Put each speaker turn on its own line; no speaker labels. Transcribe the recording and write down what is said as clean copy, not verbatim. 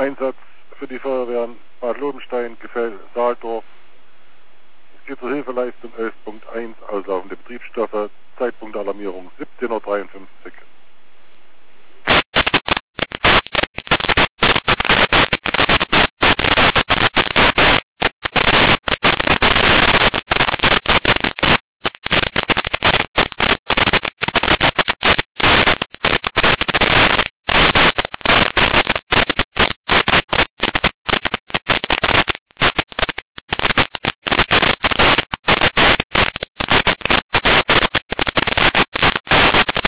Einsatz für die Feuerwehren Bad Lobenstein, Gefell, Saaldorf. Es geht zur Hilfeleistung 11.1, auslaufende Betriebsstoffe, Zeitpunkt der Alarmierung 17:53 Uhr.